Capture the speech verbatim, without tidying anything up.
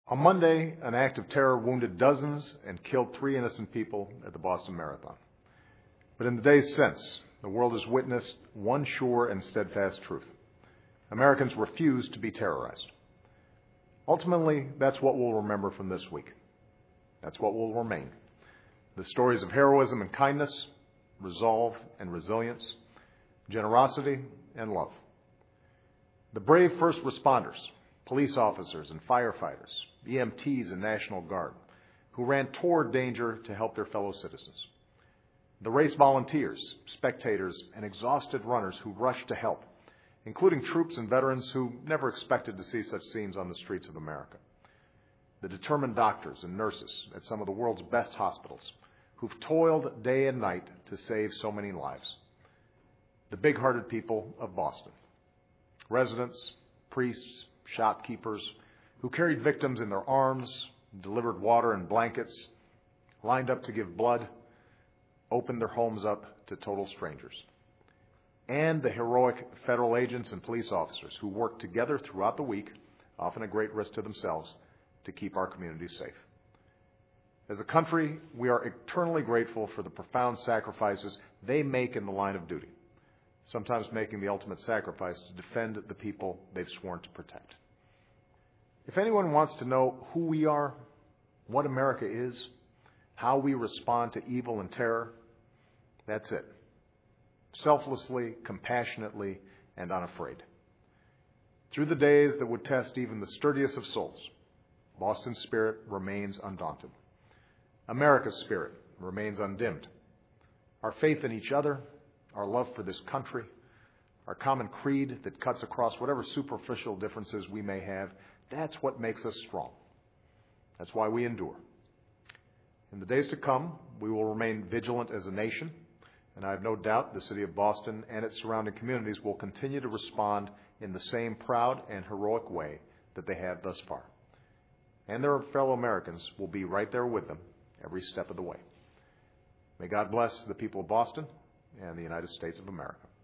On Monday, an act of terror wounded dozens and killed three innocent people at the Boston Marathon. But in the days since, the world has witnessed one sure and steadfast truth. Americans refuse to be terrorized. Ultimately, that's what we'll remember from this week. That's what will remain. The stories of heroism and kindness, resolve and resilience, generosity and love. The brave first responders, police officers and firefighters, E M Ts and National Guard, who ran toward danger to help their fellow citizens. The race volunteers, spectators, and exhausted runners who rushed to help, including troops and veterans who never expected to see such scenes on the streets of America. The determined doctors and nurses at some of the world's best hospitals who've toiled day and night to save so many lives. The big-hearted people of Boston. Residents, priests, shopkeepers who carried victims in their arms, delivered water and blankets, lined up to give blood, opened their homes up to total strangers. And the heroic federal agents and police officers who worked together throughout the week, often at great risk to themselves, to keep our communities safe. As a country, we are eternally grateful for the profound sacrifices they make in the line of duty, sometimes making the ultimate sacrifice to defend the people they've sworn to protect. If anyone wants to know who we are, what America is, how we respond to evil and terror, that's it. Selflessly, compassionately, and unafraid. Through the days that would test even the sturdiest of souls, Boston's spirit remains undaunted. America's spirit remains undimmed. Our faith in each other, our love for this country, our common creed that cuts across whatever superficial differences we may have, that's what makes us strong. That's why we endure. In the days to come, we will remain vigilant as a nation, and I have no doubt the city of Boston and its surrounding communities will continue to respond in the same proud and heroic way that they have thus far. And their fellow Americans will be right there with them every step of the way. May God bless the people of Boston and the United States of America.